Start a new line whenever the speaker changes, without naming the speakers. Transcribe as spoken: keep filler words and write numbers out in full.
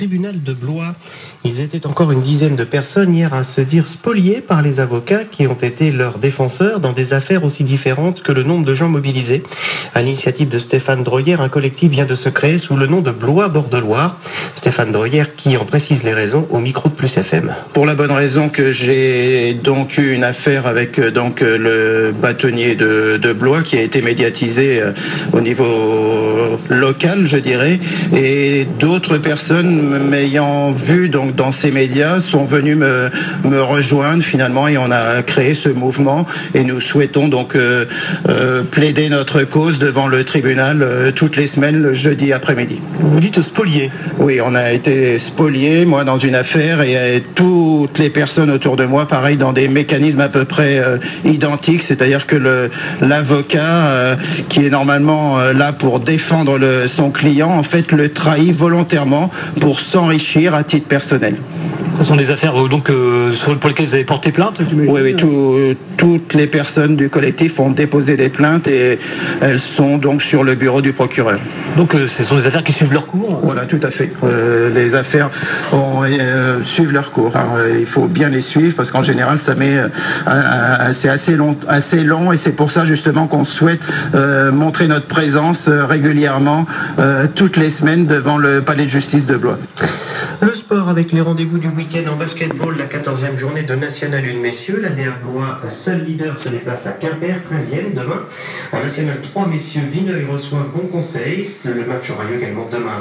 Tribunal de Blois. Ils étaient encore une dizaine de personnes hier à se dire spoliés par les avocats qui ont été leurs défenseurs dans des affaires aussi différentes que le nombre de gens mobilisés. À l'initiative de Stéphane Droyer, un collectif vient de se créer sous le nom de Blois Bord de Loire. Stéphane Droyer qui en précise les raisons au micro de Plus F M.
Pour la bonne raison que j'ai donc eu une affaire avec donc le bâtonnier de, de Blois qui a été médiatisé au niveau local, je dirais, et d'autres personnes m'ayant vu donc dans ces médias sont venus me, me rejoindre finalement et on a créé ce mouvement et nous souhaitons donc euh, euh, plaider notre cause devant le tribunal euh, toutes les semaines le jeudi après-midi.
Vous dites spoliés?
Oui, on a été spoliés, moi dans une affaire et euh, toutes les personnes autour de moi pareil dans des mécanismes à peu près euh, identiques, c'est-à-dire que le l'avocat euh, qui est normalement euh, là pour défendre le, son client en fait le trahit volontairement pour s'enrichir à titre personnel.
Ce sont des affaires euh, donc euh, pour lesquelles vous avez porté plainte?
Oui, oui, tout, toutes les personnes du collectif ont déposé des plaintes et elles sont donc sur le bureau du procureur.
Donc euh, ce sont des affaires qui suivent leur cours?
Voilà, tout à fait. Euh, les affaires ont, euh, suivent leur cours. Hein. Il faut bien les suivre parce qu'en général, ça met, euh, euh, c'est assez long, assez long et c'est pour ça justement qu'on souhaite euh, montrer notre présence euh, régulièrement euh, toutes les semaines devant le palais de justice de Blois.
Le sport avec les rendez-vous du week-end en basketball, la quatorzième journée de National un, messieurs. L'A D R Blois, seul leader, se déplace à Quimper, treizième demain. En National trois, messieurs, Vineuil reçoit Bon Conseil. Le match aura lieu également demain.